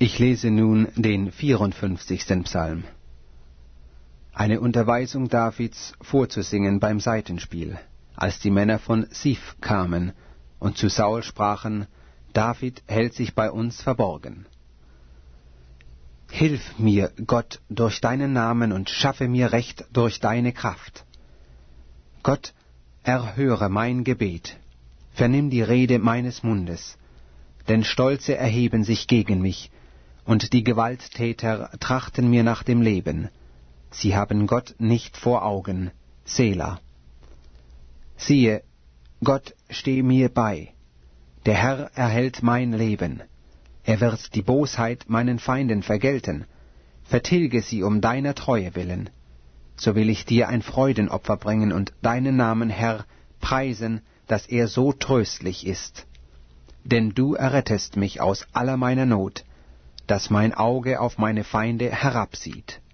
Ich lese nun den 54. Psalm. Eine Unterweisung Davids vorzusingen beim Saitenspiel, als die Männer von Sif kamen und zu Saul sprachen: David hält sich bei uns verborgen. Hilf mir, Gott, durch deinen Namen und schaffe mir Recht durch deine Kraft. Gott, erhöre mein Gebet, vernimm die Rede meines Mundes, denn Stolze erheben sich gegen mich, und die Gewalttäter trachten mir nach dem Leben. Sie haben Gott nicht vor Augen. Sela. Siehe, Gott steh mir bei. Der Herr erhält mein Leben. Er wird die Bosheit meinen Feinden vergelten. Vertilge sie um deiner Treue willen. So will ich dir ein Freudenopfer bringen und deinen Namen, Herr, preisen, dass er so tröstlich ist. Denn du errettest mich aus aller meiner Not, dass mein Auge auf meine Feinde herabsieht.